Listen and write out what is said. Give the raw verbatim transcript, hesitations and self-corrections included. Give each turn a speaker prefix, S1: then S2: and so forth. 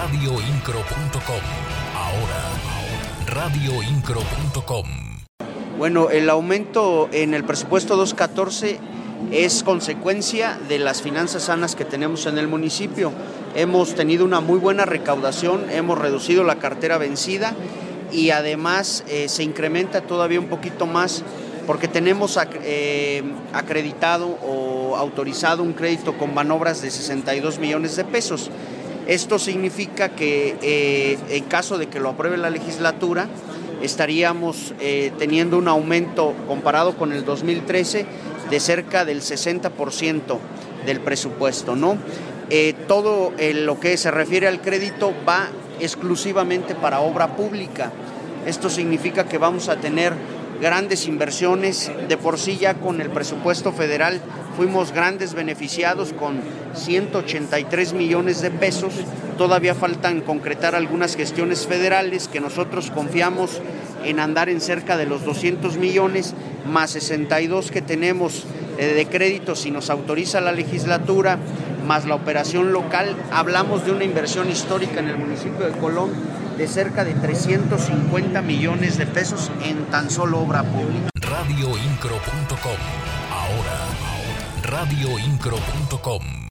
S1: radio incro punto com. Ahora, radio incro punto com.
S2: Bueno, el aumento en el presupuesto dos catorce es consecuencia de las finanzas sanas que tenemos en el municipio. Hemos tenido una muy buena recaudación, hemos reducido la cartera vencida y además eh, se incrementa todavía un poquito más porque tenemos eh, acreditado o autorizado un crédito con Banobras de sesenta y dos millones de pesos. Esto significa que eh, en caso de que lo apruebe la legislatura, estaríamos eh, teniendo un aumento comparado con el dos mil trece de cerca del sesenta por ciento del presupuesto, ¿no? Eh, todo eh, lo que se refiere al crédito va exclusivamente para obra pública. Esto significa que vamos a tener grandes inversiones. De por sí ya con el presupuesto federal fuimos grandes beneficiados con ciento ochenta y tres millones de pesos. Todavía faltan concretar algunas gestiones federales que nosotros confiamos en andar en cerca de los doscientos millones, más sesenta y dos que tenemos eh, de crédito si nos autoriza la legislatura, más la operación local. Hablamos de una inversión histórica en el municipio de Colón de cerca de trescientos cincuenta millones de pesos en tan solo obra pública.
S1: radio incro punto com. Ahora, radio incro punto com.